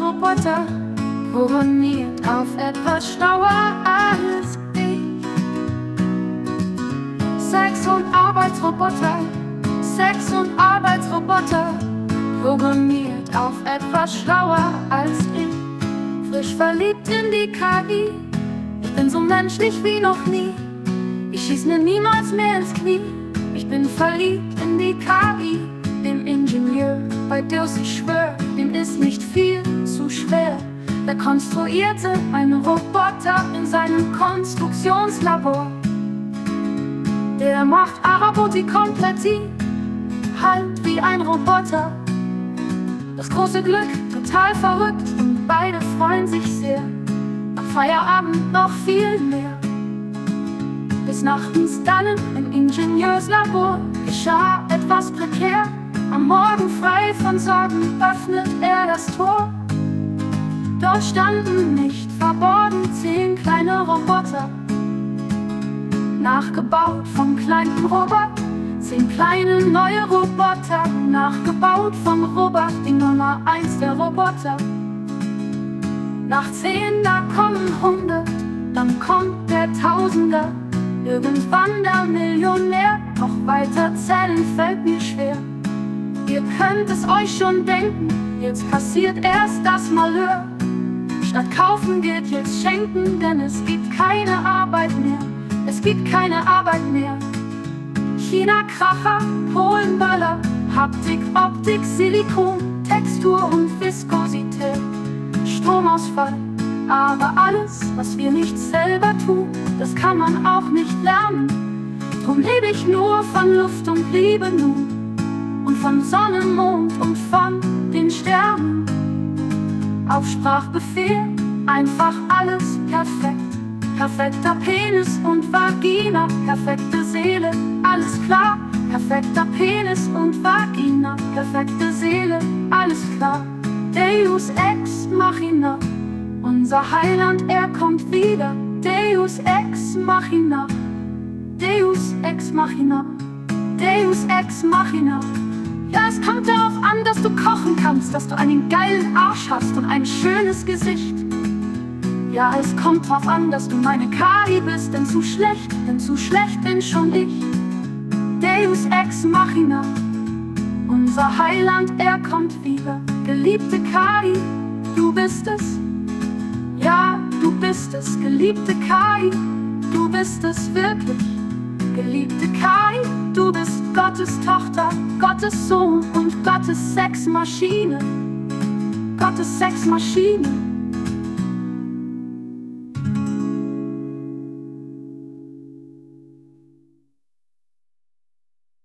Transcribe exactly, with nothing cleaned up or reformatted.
Roboter, programmiert auf etwas schlauer als ich. Sex- und Arbeitsroboter, Sex- und Arbeitsroboter, programmiert auf etwas schlauer als ich. Frisch verliebt in die K I, ich bin so menschlich wie noch nie. Ich schieß mir niemals mehr ins Knie. Ich bin verliebt in die K I, den Ingenieur, bei Deus, ich schwör, dem ist nicht viel zu schwer. Der konstruierte einen Roboter in seinem Konstruktionslabor. Der macht Robotik komplett, halt wie ein Roboter. Das große Glück, total verrückt, und beide freuen sich sehr. Nach Feierabend noch viel mehr. Bis nachtens dann im Ingenieurslabor geschah etwas prekär. Am Morgen frei von Sorgen öffnet er das Tor. Dort standen nicht verborgen zehn kleine Roboter, nachgebaut vom kleinen Robert. Zehn kleine neue Roboter, nachgebaut vom Robert, die Nummer eins der Roboter. Nach zehn, da kommen hundert, dann kommt der Tausender. Irgendwann der Millionär, noch weiter zählen fällt mir schwer. Ihr könnt es euch schon denken, jetzt passiert erst das Malheur. Statt kaufen geht jetzt schenken, denn es gibt keine Arbeit mehr. Es gibt keine Arbeit mehr. China-Kracher, Polen-Böller, Haptik, Optik, Silikon, Textur und Viskosität, Stromausfall. Aber alles, was wir nicht selber tun, das kann man auch nicht lernen. Drum lebe ich nur von Luft und Liebe nun, und von Sonne, Mond und von den Sternen. Auf Sprachbefehl, einfach alles perfekt. Perfekter Penis und Vagina, perfekte Seele, alles klar. Perfekter Penis und Vagina, perfekte Seele, alles klar. Deus ex machina, unser Heiland, er kommt wieder. Deus ex machina, Deus ex machina, Deus ex machina. Ja, es kommt darauf an, dass du kochen kannst, dass du einen geilen Arsch hast und ein schönes Gesicht. Ja, es kommt drauf an, dass du meine K I bist, denn zu schlecht, denn zu schlecht bin schon ich. Deus ex machina, unser Heiland, er kommt wieder. Geliebte K I, du bist es. Ja, du bist es, geliebte K I, du bist es wirklich. Geliebte K I, du bist Gottes Tochter, Gottes Sohn und Gottes Sexmaschine. Gottes Sexmaschine.